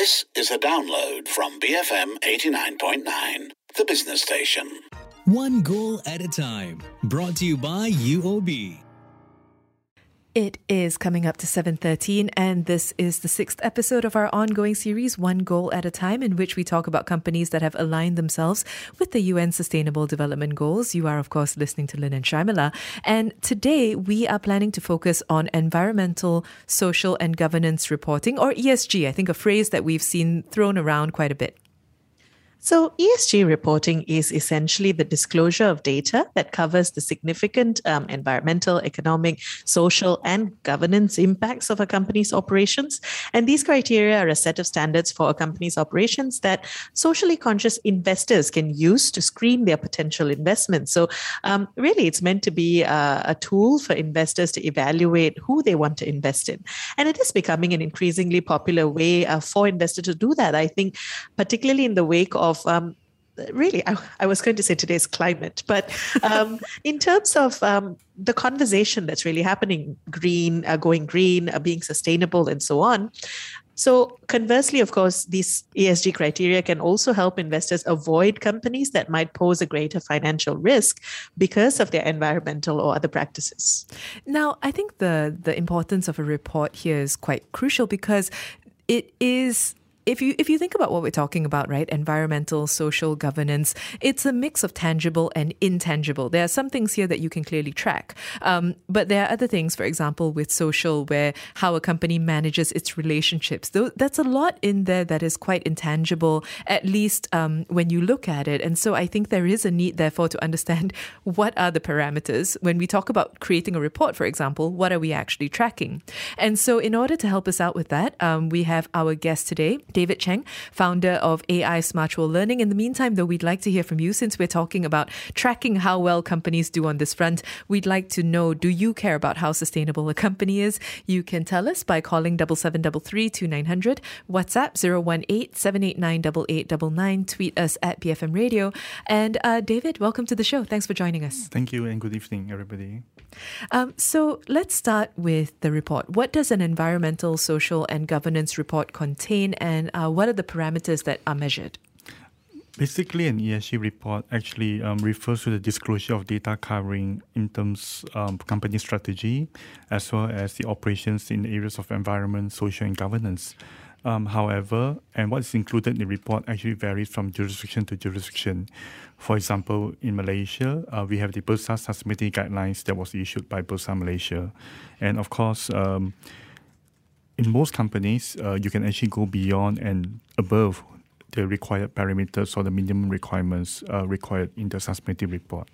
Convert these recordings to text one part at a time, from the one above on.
This is a download from BFM 89.9, the business station. One goal at a time. Brought to you by UOB. It is coming up to 7:13, and this is the 6th episode of our ongoing series, One Goal at a Time, in which we talk about companies that have aligned themselves with the UN Sustainable Development Goals. You are, of course, listening to Lynn and Sharmila. And today, we are planning to focus on environmental, social and governance reporting, or ESG, I think a phrase that we've seen thrown around quite a bit. So ESG reporting is essentially the disclosure of data that covers the significant environmental, economic, social, and governance impacts of a company's operations. And these criteria are a set of standards for a company's operations that socially conscious investors can use to screen their potential investments. So really, it's meant to be a tool for investors to evaluate who they want to invest in. And it is becoming an increasingly popular way for investors to do that, I think, particularly in the wake of really, I was going to say today's climate, but in terms of the conversation that's really happening, going green, being sustainable, and so on. So conversely, of course, these ESG criteria can also help investors avoid companies that might pose a greater financial risk because of their environmental or other practices. Now, I think the importance of a report here is quite crucial because it is... If you think about what we're talking about, right, environmental, social governance, it's a mix of tangible and intangible. There are some things here that you can clearly track. But there are other things, for example, with social, where how a company manages its relationships. That's a lot in there that is quite intangible, at least when you look at it. And so I think there is a need, therefore, to understand what are the parameters. When we talk about creating a report, for example, what are we actually tracking? And so in order to help us out with that, we have our guest today, David Cheng, founder of AI Smart World Learning. In the meantime, though, we'd like to hear from you since we're talking about tracking how well companies do on this front. We'd like to know, do you care about how sustainable a company is? You can tell us by calling 7733 2900, WhatsApp 018-789-8899, tweet us at BFM Radio. And David, welcome to the show. Thanks for joining us. Thank you and good evening, everybody. So let's start with the report. What does an environmental, social and governance report contain, and what are the parameters that are measured? Basically, an ESG report actually refers to the disclosure of data covering in terms of company strategy, as well as the operations in areas of environment, social and governance. However, and what is included in the report actually varies from jurisdiction to jurisdiction. For example, in Malaysia, we have the Bursa Sustainability Guidelines that was issued by Bursa Malaysia. And of course, in most companies, you can actually go beyond and above the required parameters or the minimum requirements required in the sustainability report.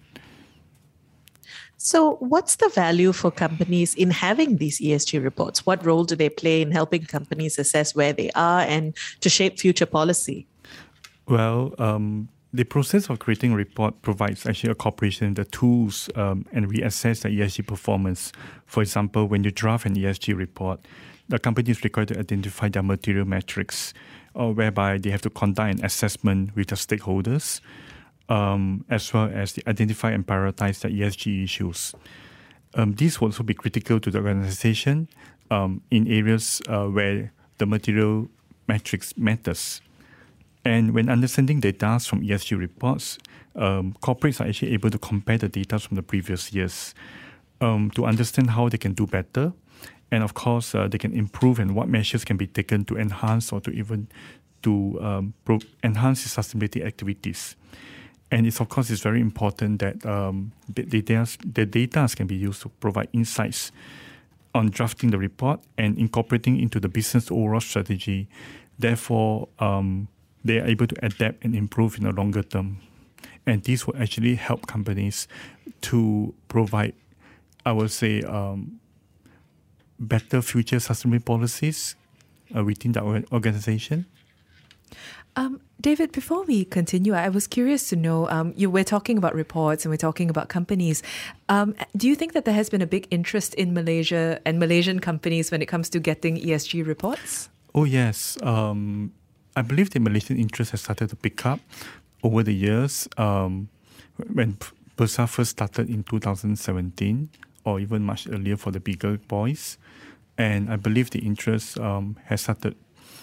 So what's the value for companies in having these ESG reports? What role do they play in helping companies assess where they are and to shape future policy? Well, the process of creating a report provides actually a corporation the tools and reassess the ESG performance. For example, when you draft an ESG report, the company is required to identify their material metrics, whereby they have to conduct an assessment with the stakeholders, as well as identify and prioritize the ESG issues. This will also be critical to the organization in areas where the material metrics matters. And when understanding data from ESG reports, corporates are actually able to compare the data from the previous years to understand how they can do better. And of course, they can improve and what measures can be taken to enhance or to even enhance the sustainability activities. And it's very important that the data can be used to provide insights on drafting the report and incorporating into the business overall strategy. Therefore, they are able to adapt and improve in the longer term. And this will actually help companies to provide, I would say, better future sustainability policies within the organization. David, before we continue, I was curious to know, we're talking about reports and we're talking about companies. Do you think that there has been a big interest in Malaysia and Malaysian companies when it comes to getting ESG reports? Oh, yes. I believe the Malaysian interest has started to pick up over the years. When Bursa first started in 2017, or even much earlier for the bigger boys. And I believe the interest has started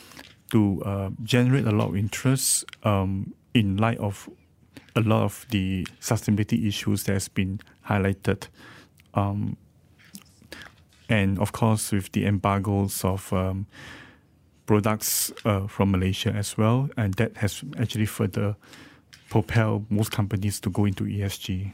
to generate a lot of interest in light of a lot of the sustainability issues that has been highlighted. And of course, with the embargoes of products from Malaysia as well, and that has actually further propelled most companies to go into ESG.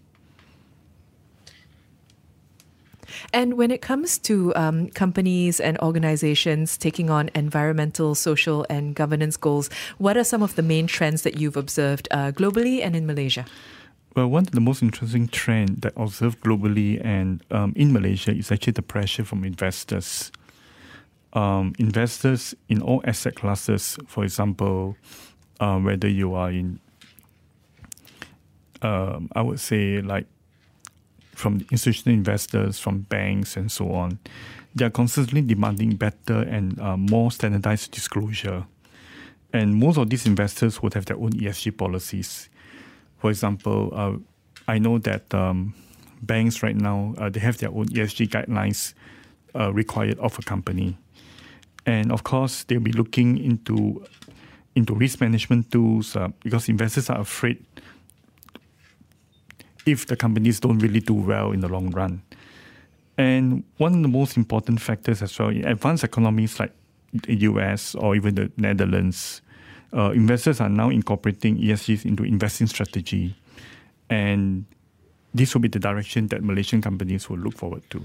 And when it comes to companies and organizations taking on environmental, social, and governance goals, what are some of the main trends that you've observed globally and in Malaysia? Well, one of the most interesting trends that I observed globally and in Malaysia is actually the pressure from investors. Investors in all asset classes, for example, whether you are in, I would say, like from institutional investors, from banks, and so on, they are constantly demanding better and more standardized disclosure. And most of these investors would have their own ESG policies. For example, I know that banks right now, they have their own ESG guidelines required of a company. And of course, they'll be looking into risk management tools because investors are afraid if the companies don't really do well in the long run. And one of the most important factors as well, in advanced economies like the US or even the Netherlands, investors are now incorporating ESGs into investing strategy. And this will be the direction that Malaysian companies will look forward to.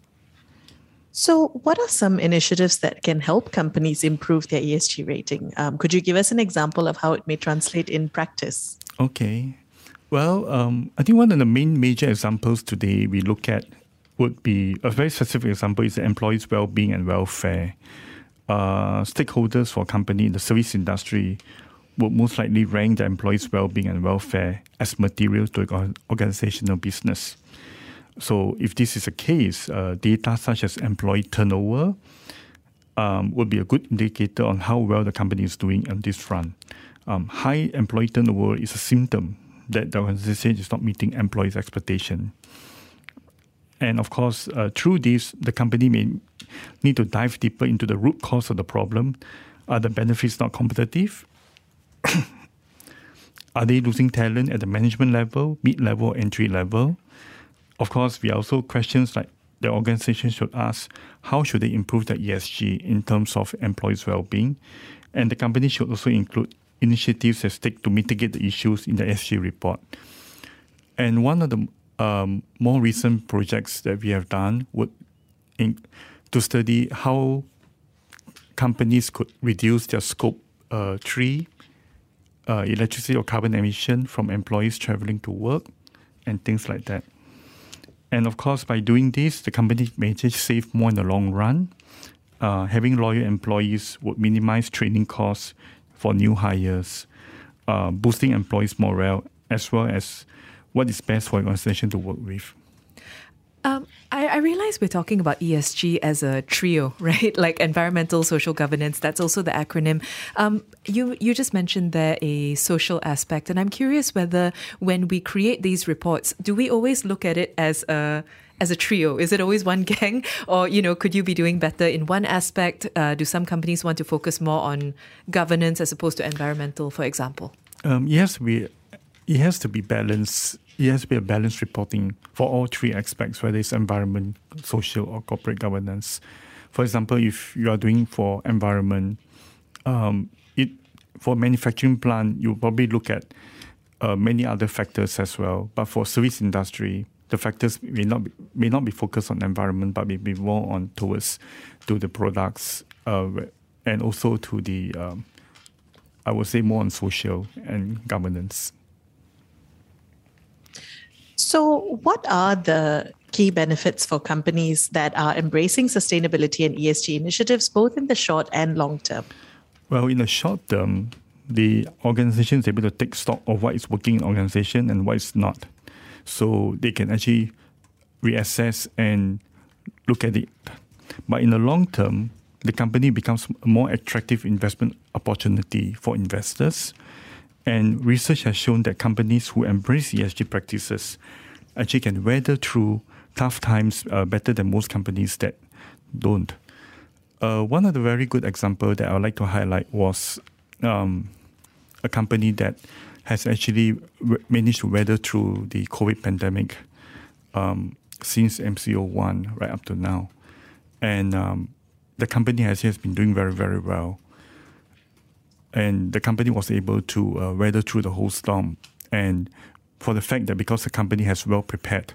So what are some initiatives that can help companies improve their ESG rating? Could you give us an example of how it may translate in practice? Okay. Well, I think one of the main major examples today we look at would be, a very specific example is the employees' well-being and welfare. Stakeholders for a company in the service industry would most likely rank the employees' well-being and welfare as material to organizational business. So if this is the case, data such as employee turnover would be a good indicator on how well the company is doing on this front. High employee turnover is a symptom that the organization is not meeting employees' expectation. And of course, through this, the company may need to dive deeper into the root cause of the problem. Are the benefits not competitive? Are they losing talent at the management level, mid-level, entry level? Of course, we also questions like the organization should ask, how should they improve their ESG in terms of employees' well-being? And the company should also include initiatives at stake to mitigate the issues in the ESG report. And one of the more recent projects that we have done would to study how companies could reduce their scope 3 electricity or carbon emission from employees traveling to work and things like that. And of course, by doing this, the company may just save more in the long run. Having loyal employees would minimize training costs for new hires, boosting employees' morale, as well as what is best for an organization to work with. I realize we're talking about ESG as a trio, right? Like environmental, social governance, that's also the acronym. You just mentioned there a social aspect, and I'm curious whether when we create these reports, do we always look at it as a trio? Is it always one gang? Or, could you be doing better in one aspect? Do some companies want to focus more on governance as opposed to environmental, for example? Yes, it has to be balanced. It has to be a balanced reporting for all three aspects, whether it's environment, social, or corporate governance. For example, if you are doing for environment, for manufacturing plant, you probably look at many other factors as well. But for service industry, the factors may not be focused on environment, but may be more on towards to the products and also to the, I would say, more on social and governance. So what are the key benefits for companies that are embracing sustainability and ESG initiatives, both in the short and long term? Well, in the short term, the organization is able to take stock of what is working in the organization and what is not. So they can actually reassess and look at it. But in the long term, the company becomes a more attractive investment opportunity for investors. And research has shown that companies who embrace ESG practices actually can weather through tough times better than most companies that don't. One of the very good examples that I would like to highlight was a company that has actually managed to weather through the COVID pandemic since MCO1 right up to now. And the company has been doing very, very well. And the company was able to weather through the whole storm. And for the fact that because the company was well prepared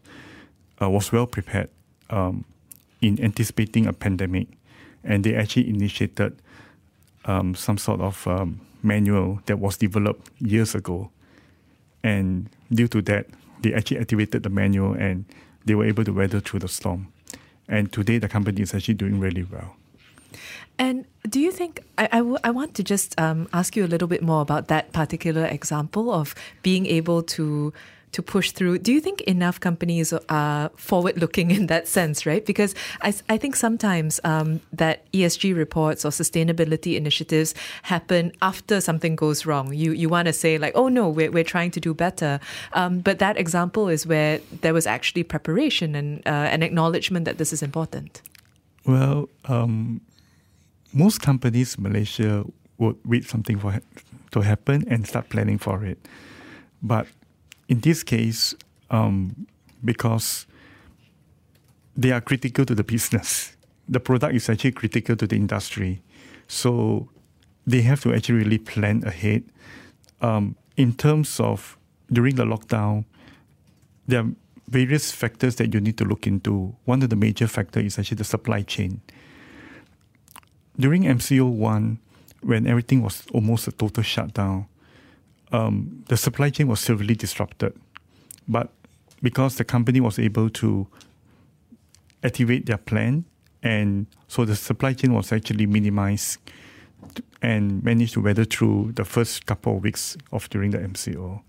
in anticipating a pandemic, and they actually initiated some sort of manual that was developed years ago. And due to that, they actually activated the manual and they were able to weather through the storm. And today, the company is actually doing really well. And do you think, I want to just ask you a little bit more about that particular example of being able to push through. Do you think enough companies are forward-looking in that sense, right? Because I think sometimes that ESG reports or sustainability initiatives happen after something goes wrong. You want to say like, oh no, we're trying to do better. But that example is where there was actually preparation and an acknowledgement that this is important. Well, most companies in Malaysia would wait something to happen and start planning for it. But in this case, because they are critical to the business, the product is actually critical to the industry. So they have to actually really plan ahead. In terms of during the lockdown, there are various factors that you need to look into. One of the major factors is actually the supply chain. During MCO1, when everything was almost a total shutdown, the supply chain was severely disrupted. But because the company was able to activate their plan, and so the supply chain was actually minimized and managed to weather through the first couple of weeks of during the MCO.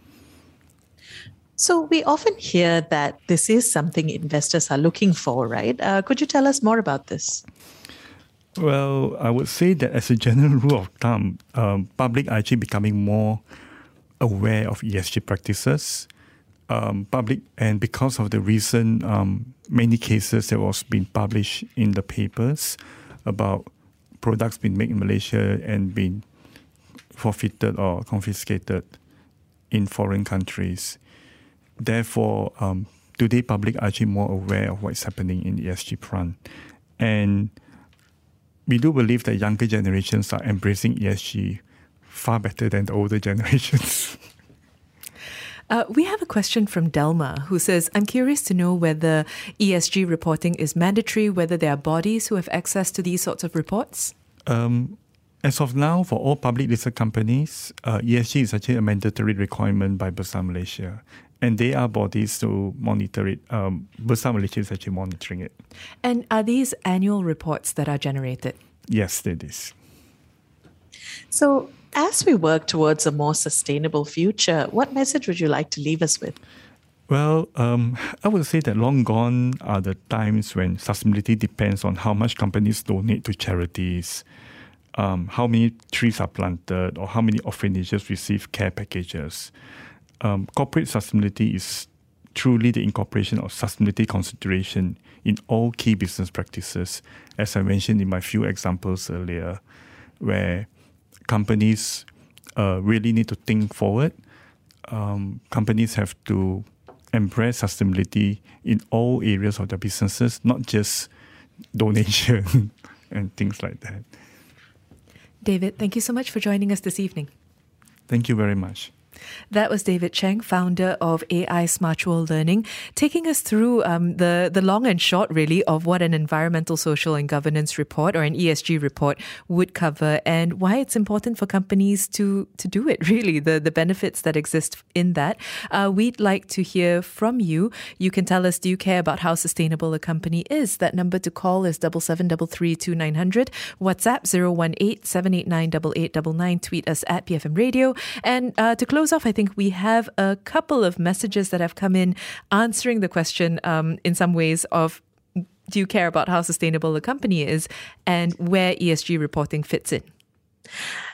So we often hear that this is something investors are looking for, right? Could you tell us more about this? Well, I would say that as a general rule of thumb, public are actually becoming more aware of ESG practices. Public, and because of the recent many cases that was being published in the papers about products being made in Malaysia and being forfeited or confiscated in foreign countries. Therefore, today public are actually more aware of what's happening in the ESG front. And we do believe that younger generations are embracing ESG far better than the older generations. We have a question from Delma who says, I'm curious to know whether ESG reporting is mandatory, whether there are bodies who have access to these sorts of reports? As of now, for all public listed companies, ESG is actually a mandatory requirement by Bursa Malaysia. And they are bodies to monitor it. Bursa Malaysia is actually monitoring it. And are these annual reports that are generated? Yes, it is. So as we work towards a more sustainable future, what message would you like to leave us with? Well, I would say that long gone are the times when sustainability depends on how much companies donate to charities, how many trees are planted, or how many orphanages receive care packages. Corporate sustainability is truly the incorporation of sustainability consideration in all key business practices, as I mentioned in my few examples earlier, where companies really need to think forward. Companies have to embrace sustainability in all areas of their businesses, not just donation and things like that. David, thank you so much for joining us this evening. Thank you very much. That was David Cheng, founder of AI Smart World Learning, taking us through the long and short, really, of what an environmental, social and governance report or an ESG report would cover and why it's important for companies to do it, really, the benefits that exist in that. We'd like to hear from you. You can tell us, do you care about how sustainable a company is? That number to call is 77332900, WhatsApp 018-789-8899, tweet us at BFM Radio. And to close off, I think we have a couple of messages that have come in answering the question in some ways of, do you care about how sustainable a company is and where ESG reporting fits in?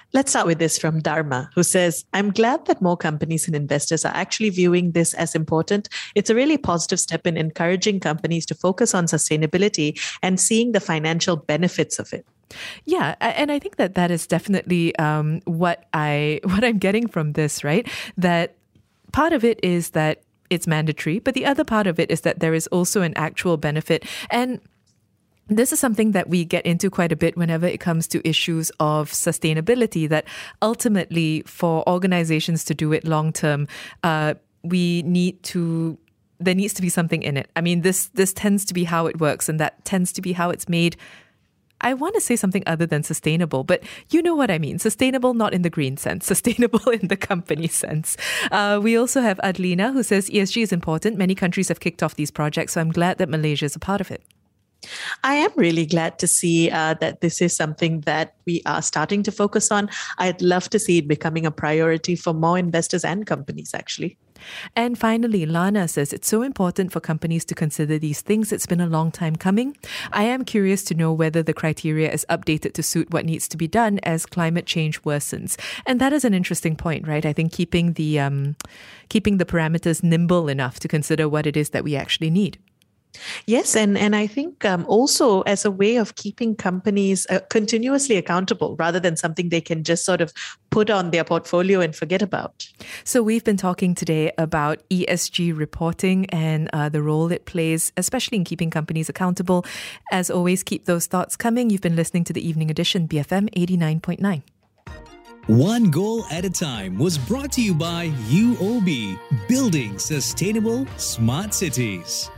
Let's start with this from Dharma, who says, I'm glad that more companies and investors are actually viewing this as important. It's a really positive step in encouraging companies to focus on sustainability and seeing the financial benefits of it. Yeah, and I think that is definitely what I'm getting from this, right? That part of it is that it's mandatory, but the other part of it is that there is also an actual benefit. And this is something that we get into quite a bit whenever it comes to issues of sustainability, that ultimately for organizations to do it long term, there needs to be something in it. I mean, this tends to be how it works, and that tends to be how it's made. I want to say something other than sustainable, but you know what I mean. Sustainable, not in the green sense, sustainable in the company sense. We also have Adlina, who says ESG is important. Many countries have kicked off these projects, so I'm glad that Malaysia is a part of it. I am really glad to see that this is something that we are starting to focus on. I'd love to see it becoming a priority for more investors and companies, actually. And finally, Lana says it's so important for companies to consider these things. It's been a long time coming. I am curious to know whether the criteria is updated to suit what needs to be done as climate change worsens. And that is an interesting point, right? I think keeping the parameters nimble enough to consider what it is that we actually need. Yes, and I think also as a way of keeping companies continuously accountable rather than something they can just sort of put on their portfolio and forget about. So we've been talking today about ESG reporting and the role it plays, especially in keeping companies accountable. As always, keep those thoughts coming. You've been listening to the Evening Edition, BFM 89.9. One Goal at a Time was brought to you by UOB, building sustainable smart cities.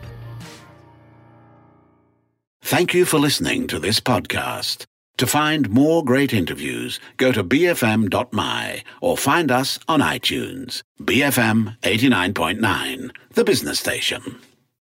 Thank you for listening to this podcast. To find more great interviews, go to bfm.my or find us on iTunes. BFM 89.9, the business station.